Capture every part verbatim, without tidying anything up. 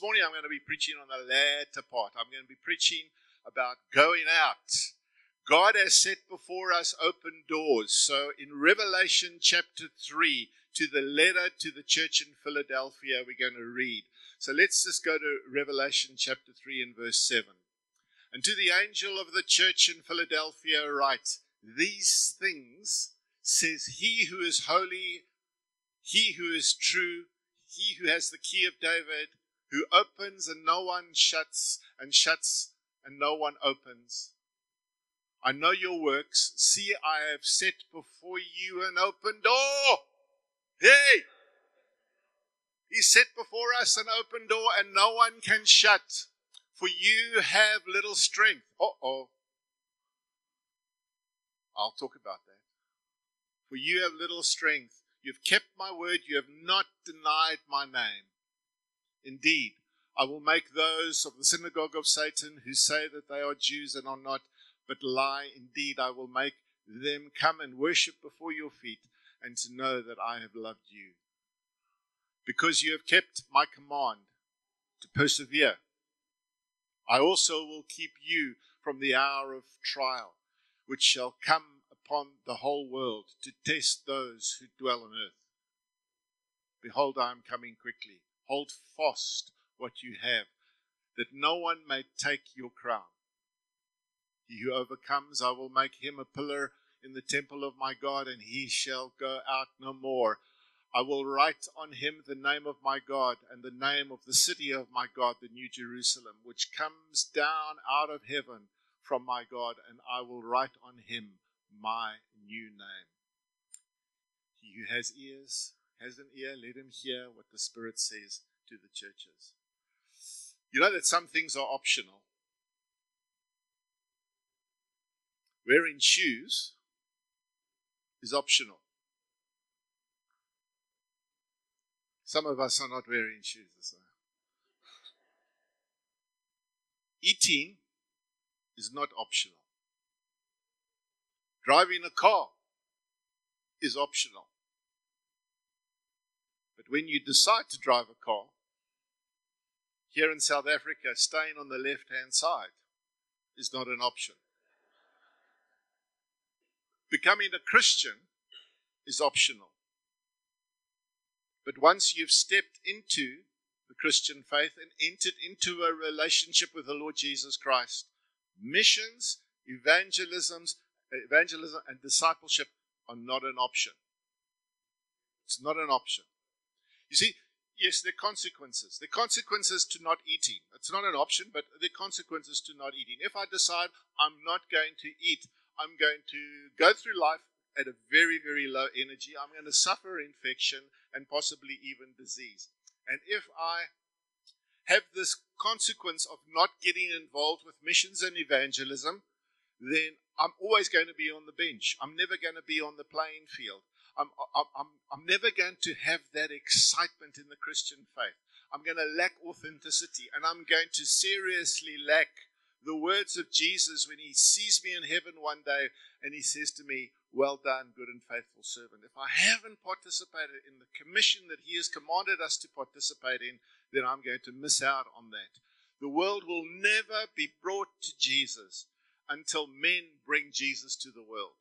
morning I'm going to be preaching on the latter part. I'm going to be preaching about going out. God has set before us open doors. So in Revelation chapter three, to the letter to the church in Philadelphia, we're going to read. So let's just go to Revelation chapter three and verse seven. And to the angel of the church in Philadelphia write, these things says he who is holy, he who is true, he who has the key of David, who opens and no one shuts, and shuts and no one opens. I know your works. See, I have set before you an open door. Hey! He set before us an open door and no one can shut. For you have little strength. Uh-oh. I'll talk about that. For you have little strength. You've kept my word. You have not denied my name. Indeed, I will make those of the synagogue of Satan who say that they are Jews and are not, but lie. Indeed, I will make them come and worship before your feet and to know that I have loved you. Because you have kept my command to persevere, I also will keep you from the hour of trial, which shall come upon the whole world to test those who dwell on earth. Behold, I am coming quickly. Hold fast what you have, that no one may take your crown. He who overcomes, I will make him a pillar in the temple of my God, and he shall go out no more. I will write on him the name of my God and the name of the city of my God, the New Jerusalem, which comes down out of heaven from my God, and I will write on him my new name. He who has ears, has an ear, let him hear what the Spirit says to the churches. You know that some things are optional. Wearing shoes is optional. Some of us are not wearing shoes. So. Eating is not optional. Driving a car is optional. But when you decide to drive a car, here in South Africa, staying on the left-hand side is not an option. Becoming a Christian is optional. But once you've stepped into the Christian faith and entered into a relationship with the Lord Jesus Christ, missions, evangelisms, evangelism and discipleship are not an option. It's not an option. You see, yes, there are consequences. There are consequences to not eating. It's not an option, but there are consequences to not eating. If I decide I'm not going to eat, I'm going to go through life at a very, very low energy. I'm going to suffer infection and possibly even disease. And if I have this consequence of not getting involved with missions and evangelism, then I'm always going to be on the bench. I'm never going to be on the playing field. I'm, I'm, I'm, I'm never going to have that excitement in the Christian faith. I'm going to lack authenticity, and I'm going to seriously lack the words of Jesus when he sees me in heaven one day and he says to me, well done, good and faithful servant. If I haven't participated in the commission that he has commanded us to participate in, then I'm going to miss out on that. The world will never be brought to Jesus until men bring Jesus to the world.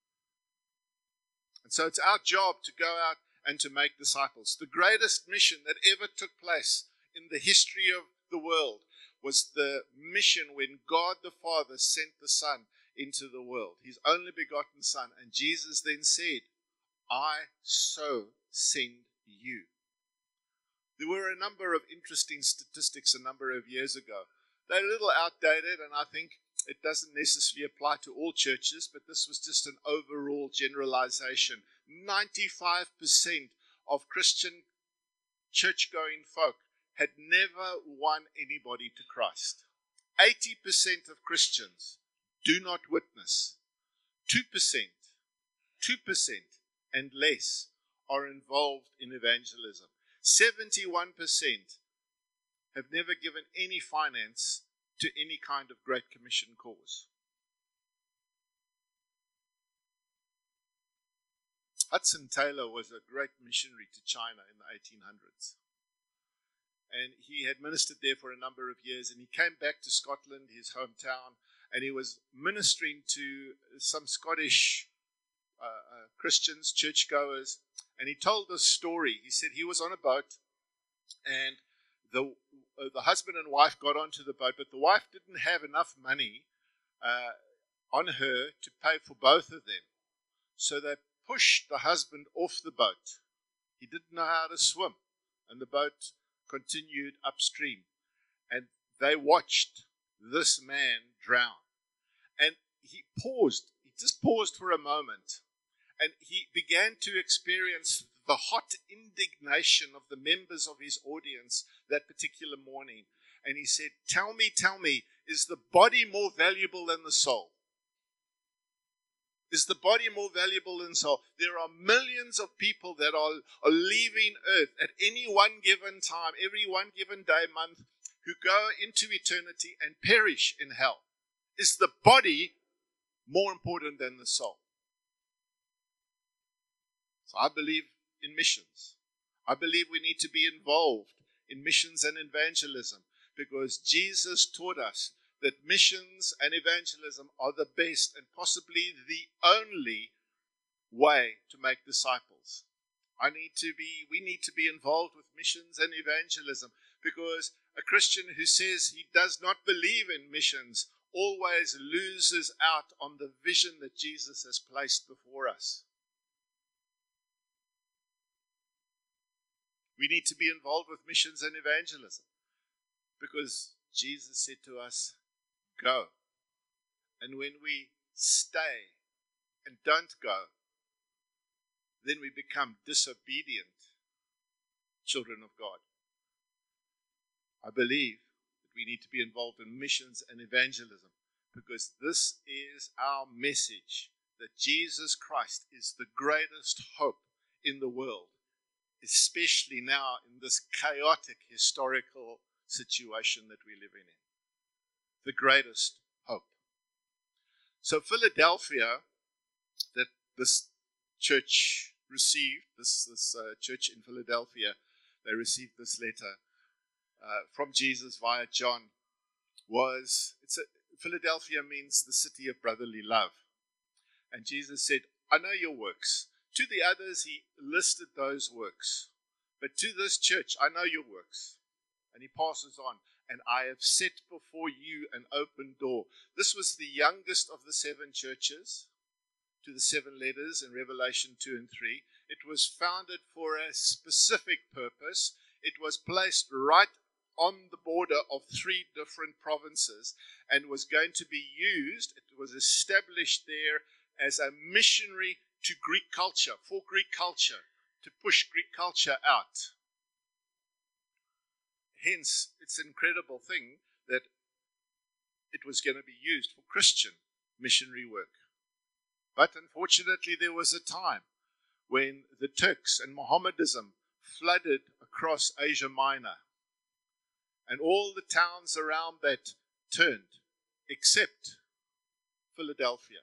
And so it's our job to go out and to make disciples. The greatest mission that ever took place in the history of the world was the mission when God the Father sent the Son into the world, his only begotten Son. And Jesus then said, I so send you. There were a number of interesting statistics a number of years ago. They're a little outdated, and I think it doesn't necessarily apply to all churches, but this was just an overall generalization. ninety-five percent of Christian church-going folk had never won anybody to Christ. eighty percent of Christians do not witness. two percent, two percent and less are involved in evangelism. seventy-one percent have never given any finance to any kind of Great Commission cause. Hudson Taylor was a great missionary to China in the eighteen hundreds. and he had ministered there for a number of years, and he came back to Scotland, his hometown, and he was ministering to some Scottish uh, uh, Christians, churchgoers, and he told this story. He said he was on a boat, and the uh, the husband and wife got onto the boat, but the wife didn't have enough money uh, on her to pay for both of them. So they pushed the husband off the boat. He didn't know how to swim, and the boat continued upstream. And they watched this man drown. And he paused. He just paused for a moment. And he began to experience the hot indignation of the members of his audience that particular morning. And he said, tell me, tell me, is the body more valuable than the soul? Is the body more valuable than the soul? There are millions of people that are, are leaving earth at any one given time, every one given day, month, who go into eternity and perish in hell. Is the body more important than the soul? So I believe in missions. I believe we need to be involved in missions and evangelism, because Jesus taught us that missions and evangelism are the best and possibly the only way to make disciples. I need to be, we need to be involved with missions and evangelism, because a Christian who says he does not believe in missions always loses out on the vision that Jesus has placed before us. We need to be involved with missions and evangelism, because Jesus said to us, go. And when we stay and don't go, then we become disobedient children of God. I believe that we need to be involved in missions and evangelism, because this is our message, that Jesus Christ is the greatest hope in the world, especially now in this chaotic historical situation that we're living in. The greatest hope. So Philadelphia, that this church received, this, this uh, church in Philadelphia, they received this letter uh, from Jesus via John, was, it's a, Philadelphia means the city of brotherly love. And Jesus said, I know your works. To the others, he listed those works. But to this church, I know your works. And he passes on. And I have set before you an open door. This was the youngest of the seven churches, to the seven letters in Revelation two and three. It was founded for a specific purpose. It was placed right on the border of three different provinces and was going to be used. It was established there as a missionary to Greek culture, for Greek culture, to push Greek culture out. Hence, it's an incredible thing that it was going to be used for Christian missionary work. But unfortunately, there was a time when the Turks and Mohammedanism flooded across Asia Minor, and all the towns around that turned, except Philadelphia.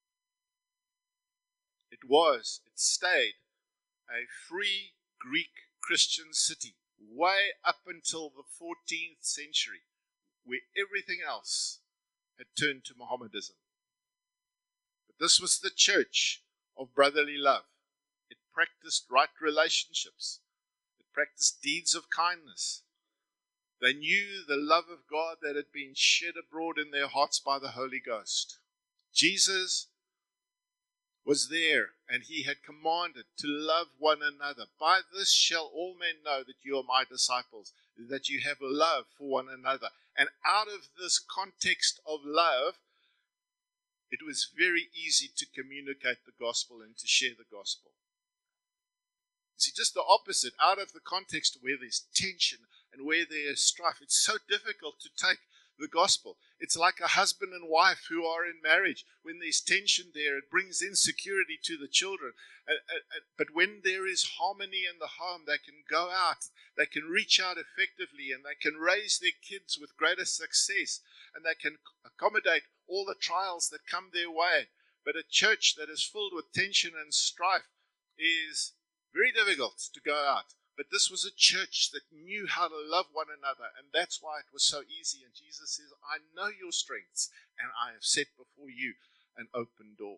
It was, it stayed, a free Greek Christian city, way up until the fourteenth century, where everything else had turned to Mohammedanism. But this was the church of brotherly love. It practiced right relationships. It practiced deeds of kindness. They knew the love of God that had been shed abroad in their hearts by the Holy Ghost. Jesus was there, and he had commanded to love one another. By this shall all men know that you are my disciples, that you have love for one another. And out of this context of love, it was very easy to communicate the gospel and to share the gospel. See, just the opposite, out of the context where there's tension and where there's strife, it's so difficult to take the gospel. It's like a husband and wife who are in marriage. When there's tension there, it brings insecurity to the children. Uh, uh, uh, but when there is harmony in the home, they can go out, they can reach out effectively, and they can raise their kids with greater success, and they can accommodate all the trials that come their way. But a church that is filled with tension and strife is very difficult to go out. But this was a church that knew how to love one another, and that's why it was so easy. And Jesus says, I know your strengths, and I have set before you an open door.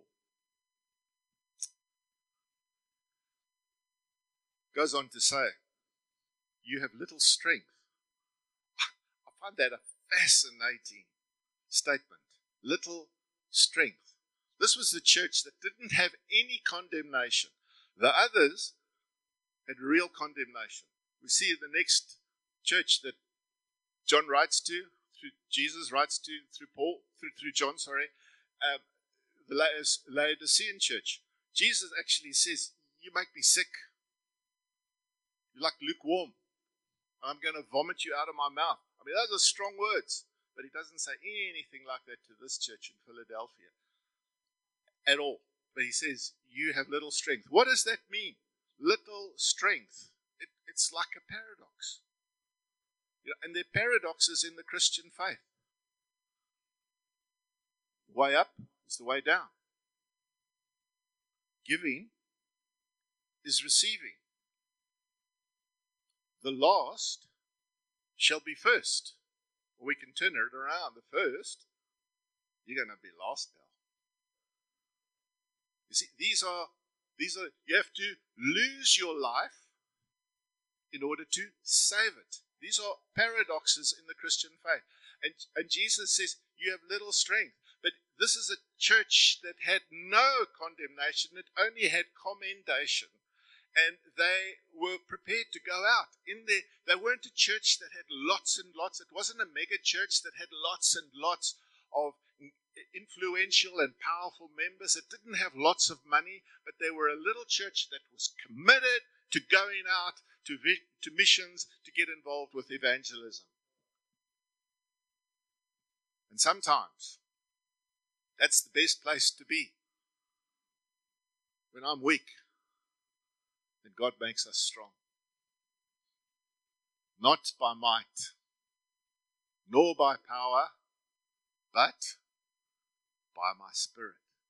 Goes on to say, you have little strength. I find that a fascinating statement. Little strength. This was the church that didn't have any condemnation. The others had real condemnation. We see in the next church that John writes to, through Jesus writes to, through Paul, through, through John, sorry, um, the Laodicean church. Jesus actually says, you make me sick. You're like lukewarm. I'm going to vomit you out of my mouth. I mean, those are strong words, but he doesn't say anything like that to this church in Philadelphia at all. But he says, you have little strength. What does that mean? Little strength. It, it's like a paradox. You know, and there are paradoxes in the Christian faith. Way up is the way down. Giving is receiving. The last shall be first. Or we can turn it around. The first, you're going to be last now. You see, these are, these are, you have to lose your life in order to save it. These are paradoxes in the Christian faith. And, and Jesus says, you have little strength. But this is a church that had no condemnation. It only had commendation. And they were prepared to go out. In there, they weren't a church that had lots and lots. It wasn't a mega church that had lots and lots of influential and powerful members. It didn't have lots of money, but they were a little church that was committed to going out to, to missions, to get involved with evangelism. And sometimes that's the best place to be. When I'm weak, then God makes us strong. Not by might, nor by power, but by my Spirit.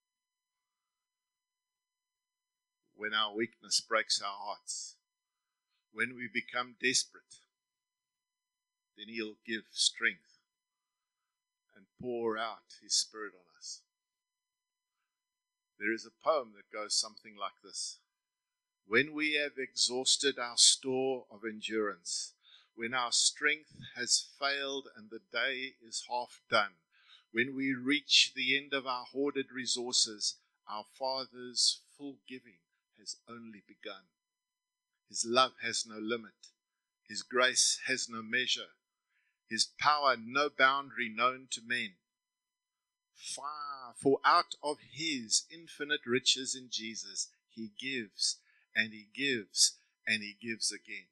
When our weakness breaks our hearts, when we become desperate, then He'll give strength and pour out His Spirit on us. There is a poem that goes something like this. When we have exhausted our store of endurance, when our strength has failed and the day is half done, when we reach the end of our hoarded resources, our Father's full giving has only begun. His love has no limit. His grace has no measure. His power no boundary known to men. Far, for out of His infinite riches in Jesus, He gives, and He gives, and He gives again.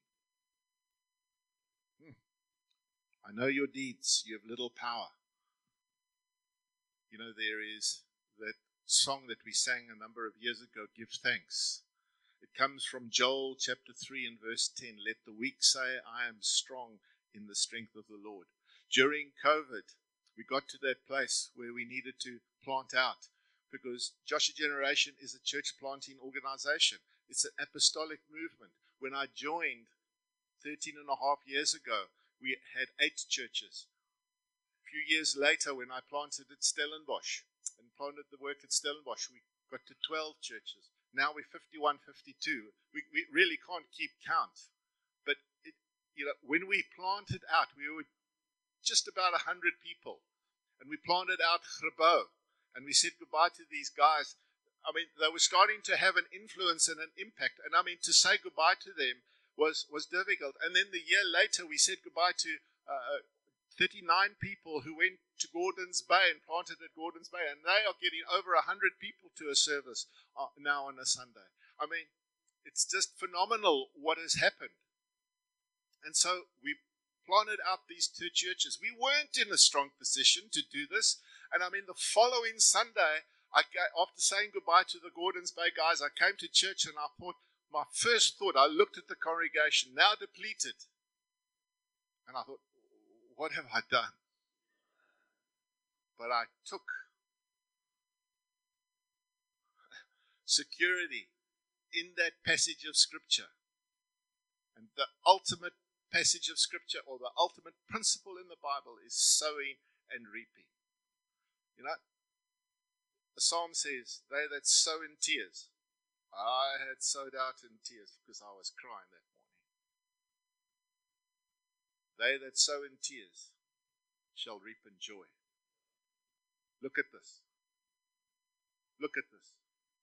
Hmm. I know your deeds. You have little power. You know, there is that song that we sang a number of years ago, Give Thanks. It comes from Joel chapter three and verse ten. Let the weak say, I am strong in the strength of the Lord. During COVID, we got to that place where we needed to plant out, because Joshua Generation is a church planting organization. It's an apostolic movement. When I joined thirteen and a half years ago, we had eight churches. A few years later, when I planted at Stellenbosch and planted the work at Stellenbosch, we got to twelve churches. Now we're fifty-one, fifty-two. We, we really can't keep count. But it, you know, when we planted out, we were just about one hundred people. And we planted out Grabo. And we said goodbye to these guys. I mean, they were starting to have an influence and an impact. And I mean, to say goodbye to them was, was difficult. And then the year later, we said goodbye to uh, thirty-nine people who went to Gordons Bay and planted at Gordons Bay. And they are getting over one hundred people to a service uh, now on a Sunday. I mean, it's just phenomenal what has happened. And so we planted out these two churches. We weren't in a strong position to do this. And I mean, the following Sunday, I, after saying goodbye to the Gordons Bay guys, I came to church and I thought, my first thought, I looked at the congregation, now depleted. And I thought, what have I done? But I took security in that passage of Scripture. And the ultimate passage of Scripture, or the ultimate principle in the Bible, is sowing and reaping. You know, the psalm says, they that sow in tears. I had sowed out in tears because I was crying that morning. They that sow in tears shall reap in joy. Look at this. Look at this.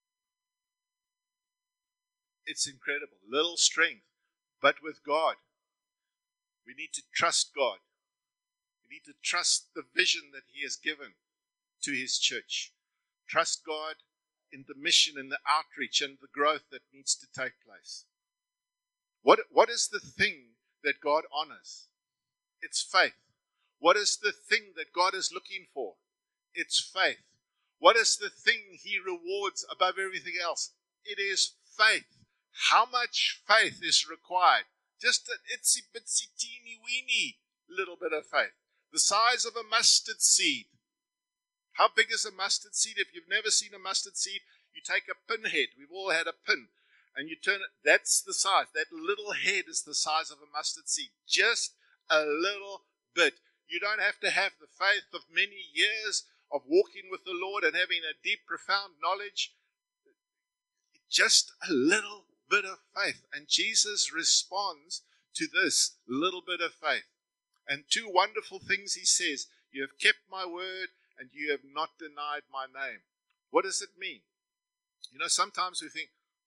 It's incredible. Little strength, but with God. We need to trust God. We need to trust the vision that He has given to His church. Trust God in the mission and the outreach and the growth that needs to take place. What, what is the thing that God honors? It's faith. What is the thing that God is looking for? It's faith. What is the thing He rewards above everything else? It is faith. How much faith is required? Just an itsy bitsy teeny weeny little bit of faith. The size of a mustard seed. How big is a mustard seed? If you've never seen a mustard seed, you take a pinhead. We've all had a pin. And you turn it. That's the size. That little head is the size of a mustard seed. Just a little bit. You don't have to have the faith of many years of walking with the Lord and having a deep, profound knowledge. Just a little bit of faith. And Jesus responds to this little bit of faith. And two wonderful things He says. You have kept my word and you have not denied my name. What does it mean? You know, sometimes we think,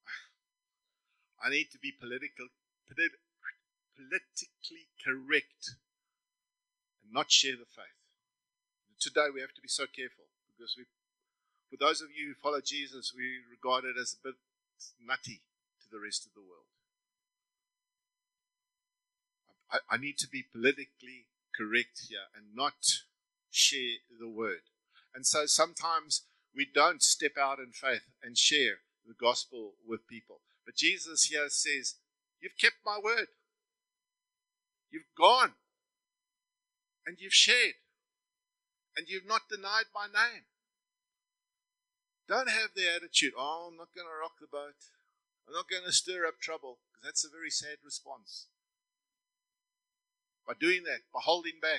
I need to be political, politi- politically correct and not share the faith. Today we have to be so careful because we, for those of you who follow Jesus, we regard it as a bit nutty to the rest of the world. I, I need to be politically correct here and not share the word. And so sometimes we don't step out in faith and share the gospel with people. But Jesus here says, you've kept my word. You've gone and you've shared and you've not denied my name. Don't have the attitude, oh, I'm not going to rock the boat. I'm not going to stir up trouble, because that's a very sad response. By doing that, by holding back,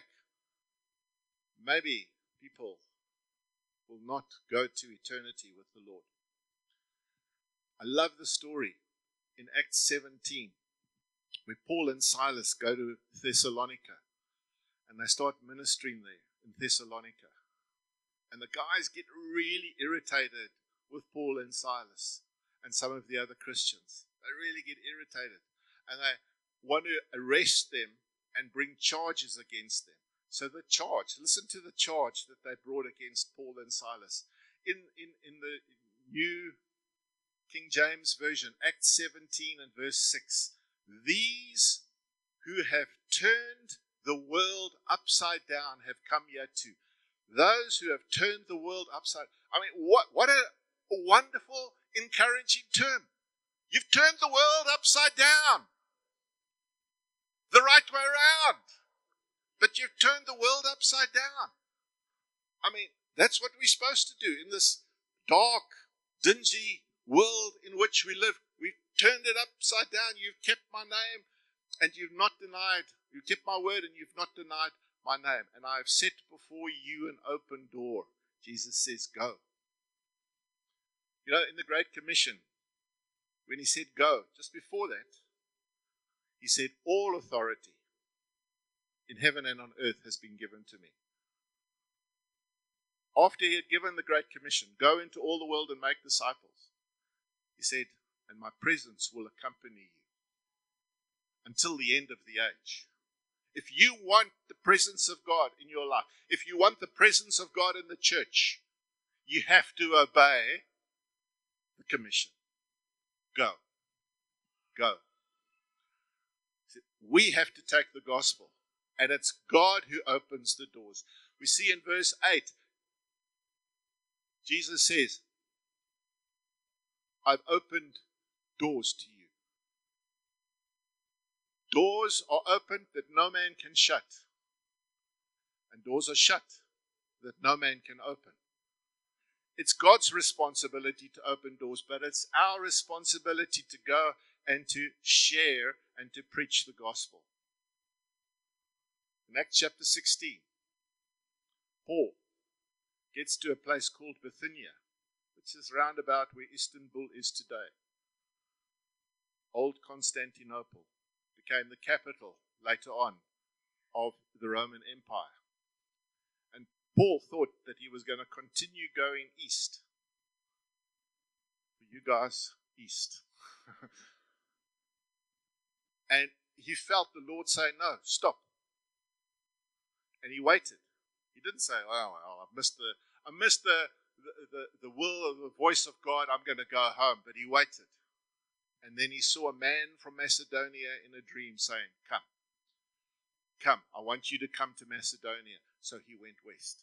maybe people will not go to eternity with the Lord. I love the story in Acts seventeen, where Paul and Silas go to Thessalonica, and they start ministering there in Thessalonica. And the guys get really irritated with Paul and Silas and some of the other Christians. They really get irritated. And they want to arrest them and bring charges against them. So the charge, listen to the charge that they brought against Paul and Silas. In, in, in the New King James Version, Acts seventeen and verse six. These who have turned the world upside down have come here too. Those who have turned the world upside. I mean, what, what a wonderful, encouraging term. You've turned the world upside down. The right way around. But you've turned the world upside down. I mean, that's what we're supposed to do in this dark, dingy world in which we live. We've turned it upside down. You've kept my name and you've not denied. You've kept my word and you've not denied my name. And I have set before you an open door. Jesus says, go. You know, in the Great Commission, when He said go, just before that, He said, all authority in heaven and on earth has been given to me. After He had given the Great Commission, go into all the world and make disciples, He said, and my presence will accompany you until the end of the age. If you want the presence of God in your life, if you want the presence of God in the church, you have to obey the commission. Go. Go. We have to take the gospel, and it's God who opens the doors. We see in verse eight, Jesus says, I've opened doors to you. Doors are opened that no man can shut. And doors are shut that no man can open. It's God's responsibility to open doors, but it's our responsibility to go and to share and to preach the gospel. In Acts chapter sixteen, Paul gets to a place called Bithynia, which is round about where Istanbul is today. Old Constantinople became the capital later on of the Roman Empire. And Paul thought that he was going to continue going east. For you guys, east. And he felt the Lord say, no, stop. And he waited. He didn't say, oh, well, I missed the, I missed the, the, the, the will of the voice of God, I'm going to go home. But he waited. And then he saw a man from Macedonia in a dream saying, come, come, I want you to come to Macedonia. So he went west.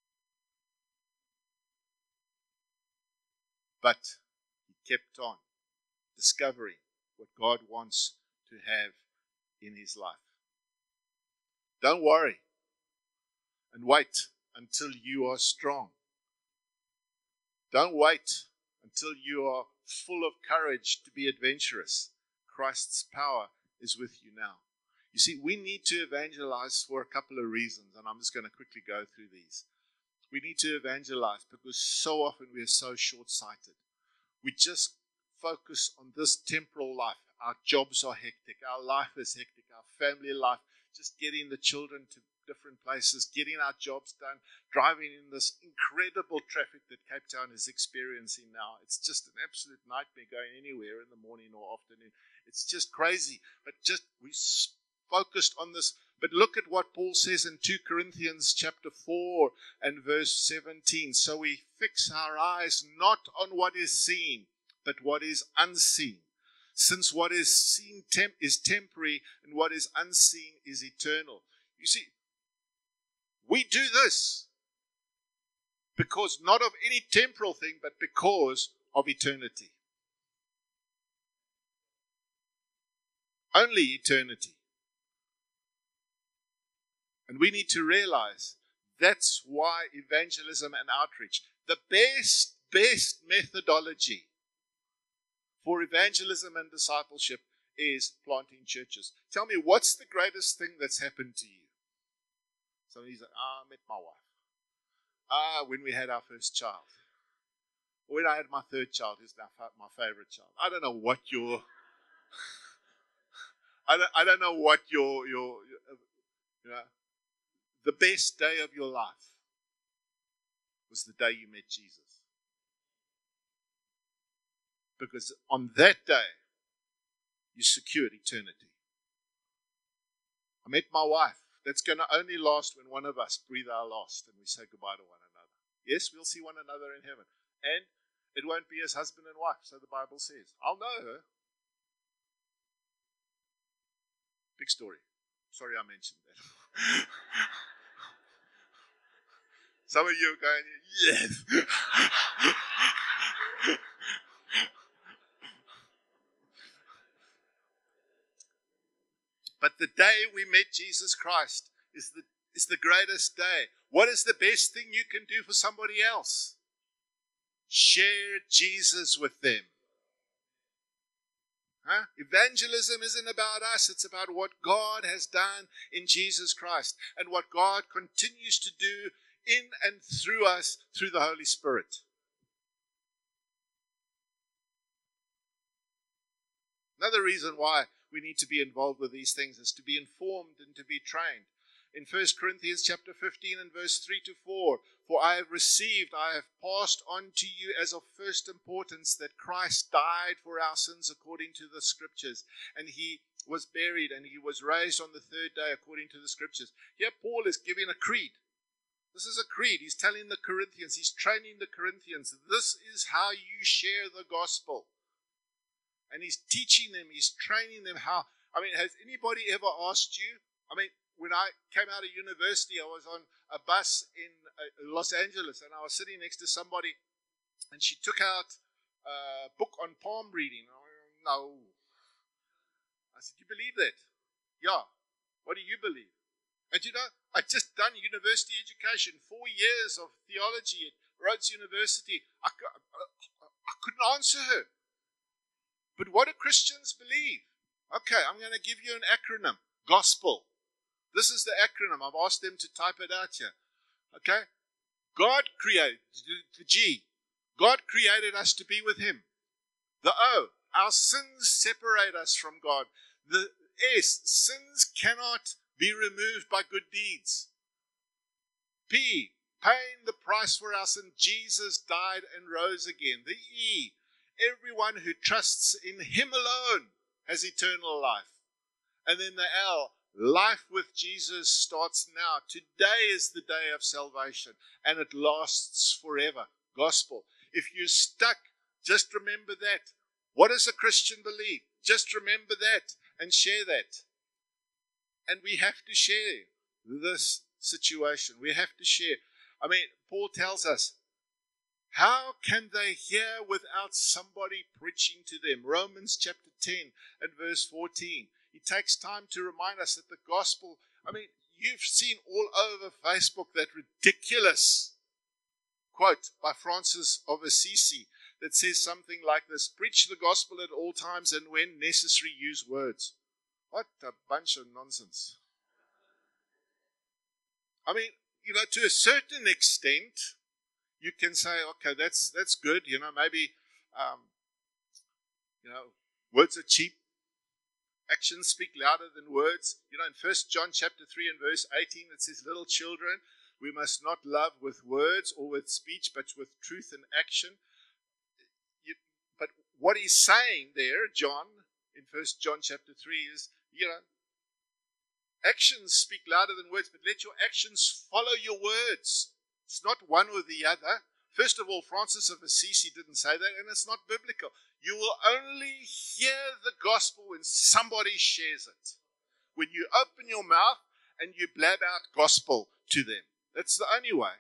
But he kept on discovering what God wants to have in his life. Don't worry and wait until you are strong. Don't wait until you are full of courage to be adventurous. Christ's power is with you now. You see, we need to evangelize for a couple of reasons, and I'm just going to quickly go through these. We need to evangelize because so often we are so short-sighted. We just focus on this temporal life. Our jobs are hectic. Our life is hectic. Our family life, just getting the children to different places, getting our jobs done, driving in this incredible traffic that Cape Town is experiencing now. It's just an absolute nightmare going anywhere in the morning or afternoon. It's just crazy. But just we focused on this. But look at what Paul says in Second Corinthians chapter four and verse seventeen. So we fix our eyes not on what is seen, but what is unseen. Since what is seen temp- is temporary and what is unseen is eternal. You see, we do this because not of any temporal thing, but because of eternity. Only eternity. And we need to realize that's why evangelism and outreach, the best, best methodology for evangelism and discipleship is planting churches. Tell me, what's the greatest thing that's happened to you? Somebody's like, ah, I met my wife. Ah, when we had our first child. When I had my third child, who's now my favorite child. I don't know what your, I don't, I don't know what your, your, you know, the best day of your life was the day you met Jesus. Because on that day, you secured eternity. I met my wife. That's going to only last when one of us breathe our last and we say goodbye to one another. Yes, we'll see one another in heaven. And it won't be as husband and wife, so the Bible says. I'll know her. Big story. Sorry I mentioned that. Some of you are going, yes. But the day we met Jesus Christ is the, is the greatest day. What is the best thing you can do for somebody else? Share Jesus with them. Huh? Evangelism isn't about us. It's about what God has done in Jesus Christ and what God continues to do in and through us through the Holy Spirit. Another reason why we need to be involved with these things is to be informed and to be trained. In First Corinthians chapter fifteen and verse three to four, for I have received, I have passed on to you as of first importance that Christ died for our sins according to the Scriptures, and he was buried and he was raised on the third day according to the Scriptures. Here Paul is giving a creed. This is a creed. He's telling the Corinthians, he's training the Corinthians, this is how you share the gospel. And he's teaching them, he's training them how. I mean, has anybody ever asked you? I mean, when I came out of university, I was on a bus in uh, Los Angeles, and I was sitting next to somebody, and she took out a book on palm reading. I went, no. I said, you believe that? Yeah. What do you believe? And you know, I just done university education, four years of theology at Rhodes University. I, I, I couldn't answer her. But what do Christians believe? Okay, I'm going to give you an acronym. Gospel. This is the acronym. I've asked them to type it out here. Okay? God created, the G, God created us to be with Him. The O, our sins separate us from God. The S, sins cannot be removed by good deeds. P, paying the price for us, and Jesus died and rose again. The E, everyone who trusts in Him alone has eternal life. And then the L, life with Jesus starts now. Today is the day of salvation, and it lasts forever. Gospel. If you're stuck, just remember that. What does a Christian believe? Just remember that and share that. And we have to share this situation. We have to share. I mean, Paul tells us, how can they hear without somebody preaching to them? Romans chapter ten and verse fourteen. He takes time to remind us that the gospel, I mean, you've seen all over Facebook that ridiculous quote by Francis of Assisi that says something like this: preach the gospel at all times and when necessary use words. What a bunch of nonsense. I mean, you know, to a certain extent, you can say, okay, that's that's good. You know, maybe, um, you know, words are cheap. Actions speak louder than words. You know, in First John chapter three and verse eighteen, it says, little children, we must not love with words or with speech, but with truth and action. You, but what he's saying there, John, in First John chapter three is, you know, actions speak louder than words, but let your actions follow your words. It's not one or the other. First of all, Francis of Assisi didn't say that, and it's not biblical. You will only hear the gospel when somebody shares it. When you open your mouth and you blab out gospel to them. That's the only way.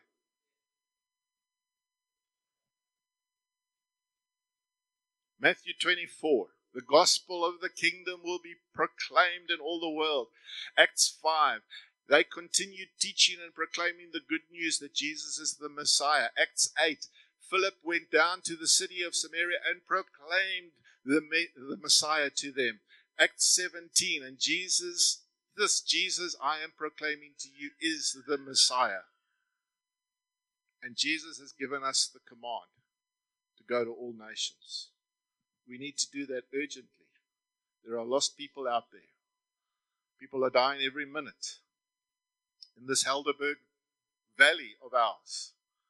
Matthew twenty-four. The gospel of the kingdom will be proclaimed in all the world. Acts five. They continued teaching and proclaiming the good news that Jesus is the Messiah. Acts eight. Philip went down to the city of Samaria and proclaimed the, the Messiah to them. Acts seventeen. And Jesus, this Jesus I am proclaiming to you is the Messiah. And Jesus has given us the command to go to all nations. We need to do that urgently. There are lost people out there. People are dying every minute. In this Helderberg Valley of ours,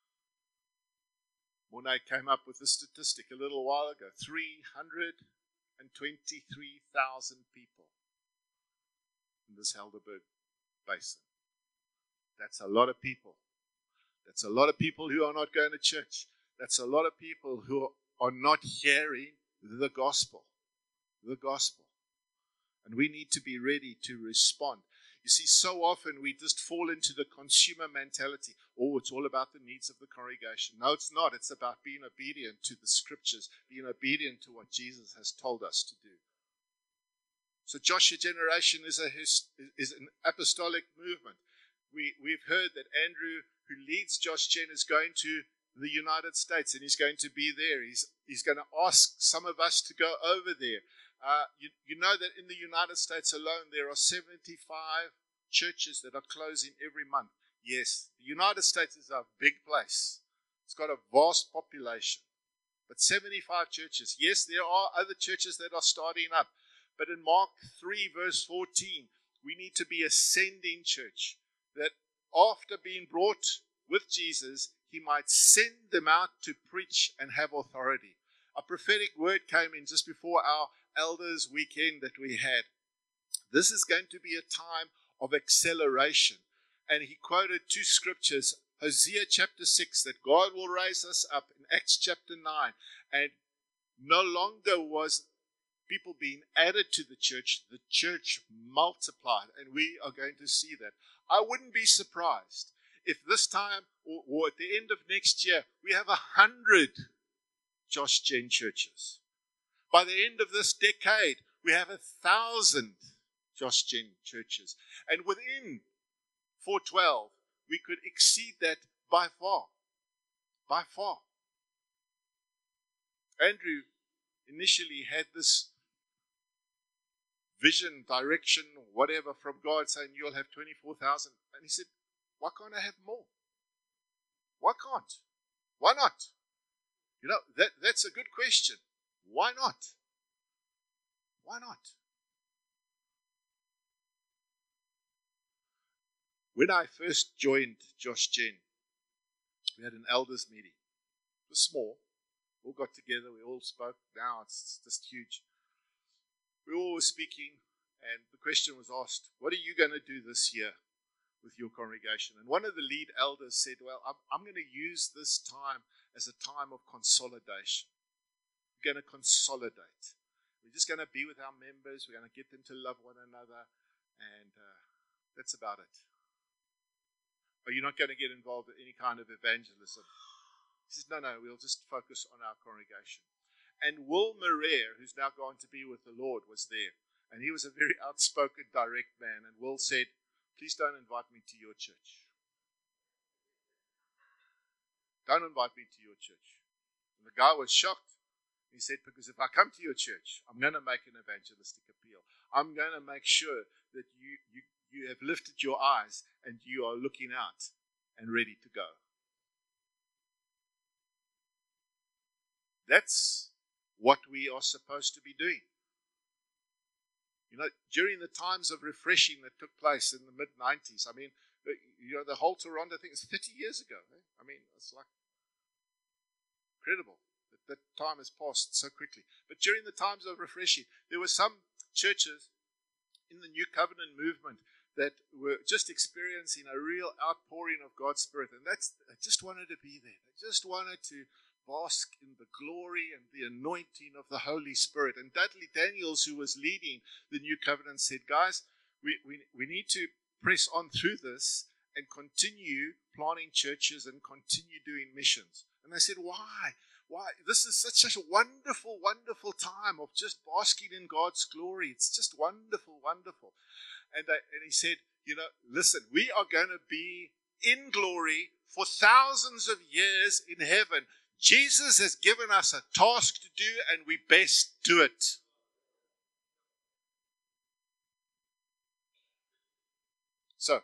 Mornay came up with a statistic a little while ago, three hundred twenty-three thousand people in this Helderberg basin. That's a lot of people. That's a lot of people who are not going to church. That's a lot of people who are not hearing the gospel. The gospel. And we need to be ready to respond. You see, so often we just fall into the consumer mentality. Oh, it's all about the needs of the congregation. No, it's not. It's about being obedient to the scriptures, being obedient to what Jesus has told us to do. So Joshua Generation is a is an apostolic movement. We, we've heard that Andrew, who leads Josh Gen, is going to the United States, and he's going to be there. He's, he's going to ask some of us to go over there. Uh, you, you know that in the United States alone, there are seventy-five churches that are closing every month. Yes, the United States is a big place. It's got a vast population. But seventy-five churches. Yes, there are other churches that are starting up. But in Mark three, verse fourteen, we need to be a sending church. That after being brought with Jesus, he might send them out to preach and have authority. A prophetic word came in just before our elders weekend that we had. This is going to be a time of acceleration. And he quoted two scriptures, Hosea chapter six, that God will raise us up, in Acts chapter nine. And no longer was people being added to the church, the church multiplied. And we are going to see that. I wouldn't be surprised if this time, or, or at the end of next year, we have a hundred Josh Gen churches. By the end of this decade, we have a thousand Josh Gen churches. And within four twelve, we could exceed that by far. By far. Andrew initially had this vision, direction, or whatever from God saying you'll have twenty-four thousand. And he said, why can't I have more? Why can't? Why not? You know, that, that's a good question. Why not? Why not? When I first joined Josh Gen, we had an elders meeting. It was small. We all got together. We all spoke. Now it's just huge. We all were speaking, and the question was asked, what are you going to do this year with your congregation? And one of the lead elders said, well, I'm, I'm going to use this time as a time of consolidation. We're going to consolidate. We're just going to be with our members. We're going to get them to love one another, and uh, that's about it. Are you not going to get involved in any kind of evangelism? He says, no, no, we'll just focus on our congregation. And Will Marais, who's now going to be with the Lord, was there. And he was a very outspoken, direct man. And Will said, please don't invite me to your church. Don't invite me to your church. And the guy was shocked. He said, because if I come to your church, I'm going to make an evangelistic appeal. I'm going to make sure that you, you, you have lifted your eyes and you are looking out and ready to go. That's what we are supposed to be doing. You know, during the times of refreshing that took place in the mid nineties, I mean, you know, the whole Toronto thing is thirty years ago. Eh? I mean, it's like incredible that that time has passed so quickly. But during the times of refreshing, there were some churches in the New Covenant movement that were just experiencing a real outpouring of God's Spirit. And that's, they just wanted to be there. They just wanted to bask in the glory and the anointing of the Holy Spirit. And Dudley Daniels, who was leading the New Covenant, said, guys, we, we, we need to press on through this and continue planting churches and continue doing missions. And they said, why? Why? This is such, such a wonderful, wonderful time of just basking in God's glory. It's just wonderful, wonderful. And, they, and he said, you know, listen, we are going to be in glory for thousands of years in heaven. Jesus has given us a task to do, and we best do it. So,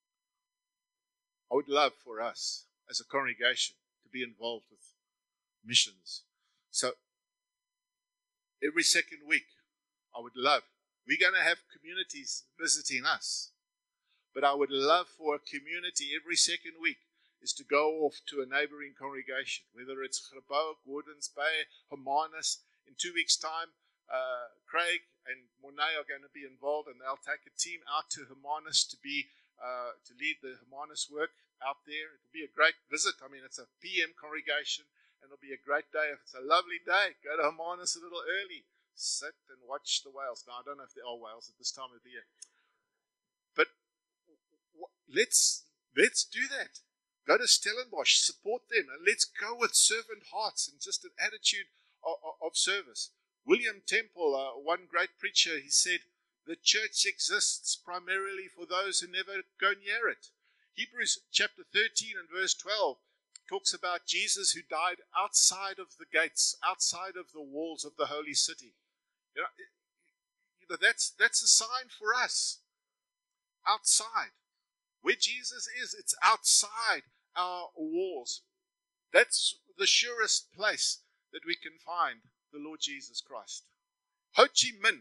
I would love for us as a congregation to be involved with missions. So, every second week, I would love, we're going to have communities visiting us, but I would love for a community every second week is to go off to a neighboring congregation, whether it's Grabouw, Gordons Bay, Hermanus. In two weeks' time, uh, Craig and Monet are going to be involved, and they'll take a team out to Hermanus to be uh, to lead the Hermanus work out there. It'll be a great visit. I mean, it's a P M congregation, and it'll be a great day. If it's a lovely day, go to Hermanus a little early. Sit and watch the whales. Now, I don't know if there are whales at this time of the year, but let's let's do that. Go to Stellenbosch, support them, and let's go with servant hearts and just an attitude of, of, of service. William Temple, uh, one great preacher, he said, the church exists primarily for those who never go near it. Hebrews chapter thirteen and verse twelve talks about Jesus who died outside of the gates, outside of the walls of the holy city. You know, it, you know that's, that's a sign for us. Outside. Where Jesus is, it's outside our walls. That's the surest place that we can find the Lord Jesus Christ. Ho Chi Minh.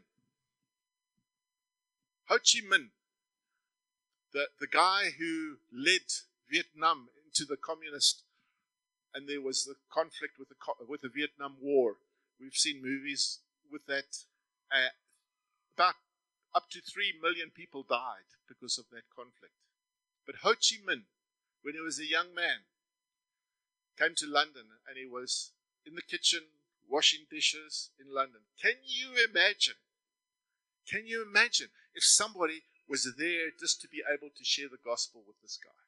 Ho Chi Minh, the, the guy who led Vietnam into the communist, and there was the conflict with the, with the Vietnam War. We've seen movies with that. Uh, about up to three million people died because of that conflict. But Ho Chi Minh, when he was a young man, came to London, and he was in the kitchen washing dishes in London. Can you imagine? Can you imagine if somebody was there just to be able to share the gospel with this guy?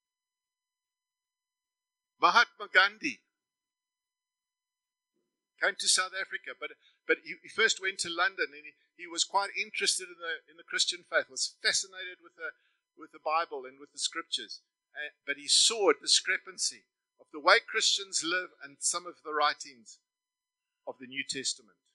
Mahatma Gandhi came to South Africa, but but he, he first went to London, and he, he was quite interested in the in the Christian faith, was fascinated with the with the Bible and with the scriptures. Uh, but he saw a discrepancy of the way Christians live and some of the writings of the New Testament.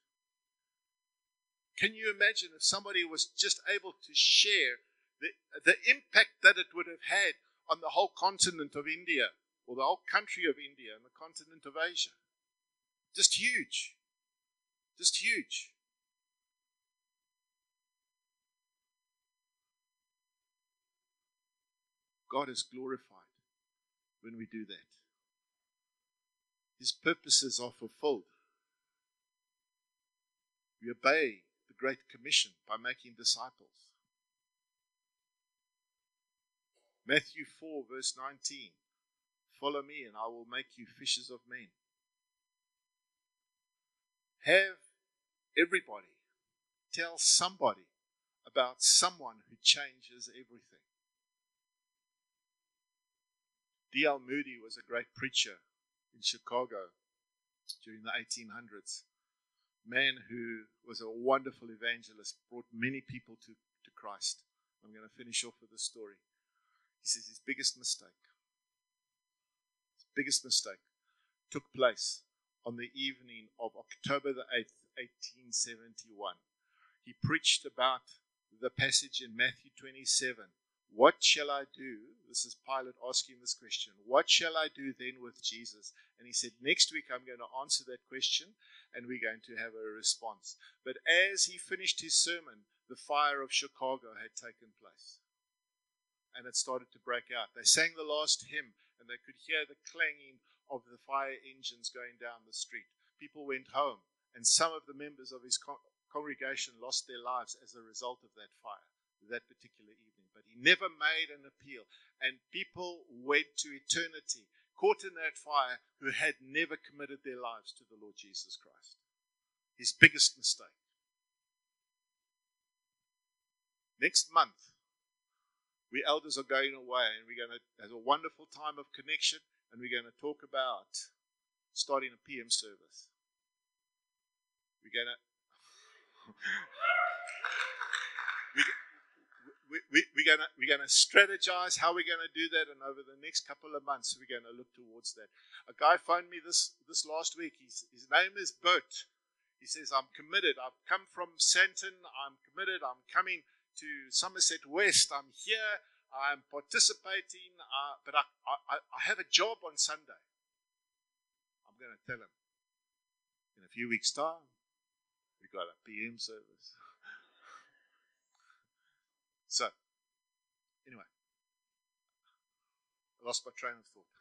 Can you imagine if somebody was just able to share the, the impact that it would have had on the whole continent of India, or the whole country of India and the continent of Asia? Just huge. Just huge. God is glorified when we do that. His purposes are fulfilled. We obey the Great Commission by making disciples. Matthew four, verse nineteen. Follow me and I will make you fishers of men. Have everybody tell somebody about someone who changes everything. D L Moody was a great preacher in Chicago during the eighteen hundreds. Man who was a wonderful evangelist, brought many people to, to Christ. I'm going to finish off with this story. He says his biggest mistake, his biggest mistake took place on the evening of October the eighth, eighteen seventy-one. He preached about the passage in Matthew twenty-seven. What shall I do? This is Pilate asking this question. What shall I do then with Jesus? And he said, next week I'm going to answer that question and we're going to have a response. But as he finished his sermon, the fire of Chicago had taken place. And it started to break out. They sang the last hymn and they could hear the clanging of the fire engines going down the street. People went home and some of the members of his con- congregation lost their lives as a result of that fire that particular evening. But he never made an appeal. And people went to eternity, caught in that fire, who had never committed their lives to the Lord Jesus Christ. His biggest mistake. Next month, we elders are going away and we're going to have a wonderful time of connection, and we're going to talk about starting a P M service. We're going to we, we, we, we're going to we're going to strategize how we're going to do that, and over the next couple of months we're going to look towards that. A guy phoned me this this last week. He's, his name is Bert. He says, I'm committed. I've come from Santon. I'm committed. I'm coming to Somerset West. I'm here. I'm participating, uh, but I, I, I have a job on Sunday. I'm going to tell him, in a few weeks' time, we've got a P M service. So, anyway, I lost my train of thought.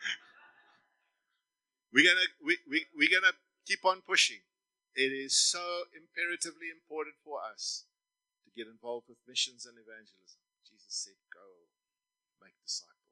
we're gonna we, we, we're gonna keep on pushing. It is so imperatively important for us to get involved with missions and evangelism. Jesus said, go make disciples.